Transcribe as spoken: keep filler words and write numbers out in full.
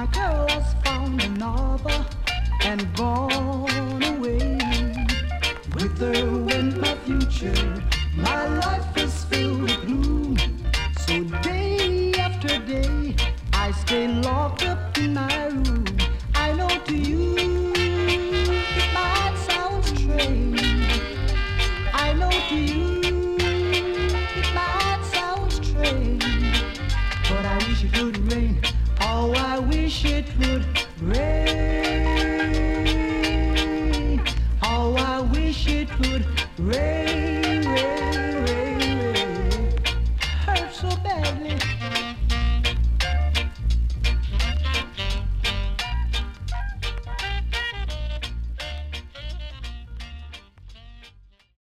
My girl has found another and gone away. With her went my future. My life is filled with gloom. So day after day, I stay locked up in my room. I know to you it might sound strange. I know to you it might sound strange. But I wish it would rain. Oh, I wish it would